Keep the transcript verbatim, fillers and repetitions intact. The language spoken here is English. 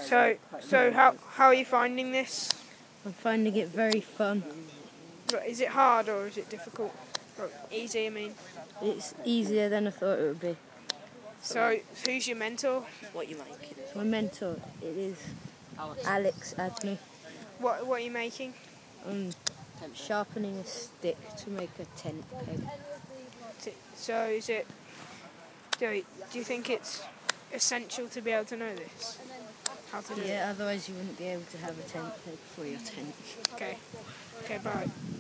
So, so how how are you finding this? I'm finding it very fun. Is it hard or is it difficult? Or easy, I mean. It's easier than I thought it would be. So, who's your mentor? What you make? My mentor, it is Alex Adney. What what are you making? I'm sharpening a stick to make a tent peg. So, is it? Do you, do you think it's essential to be able to know this? How to do it? Yeah, otherwise you wouldn't be able to have a tent peg for your tent. Okay. Okay. Bye.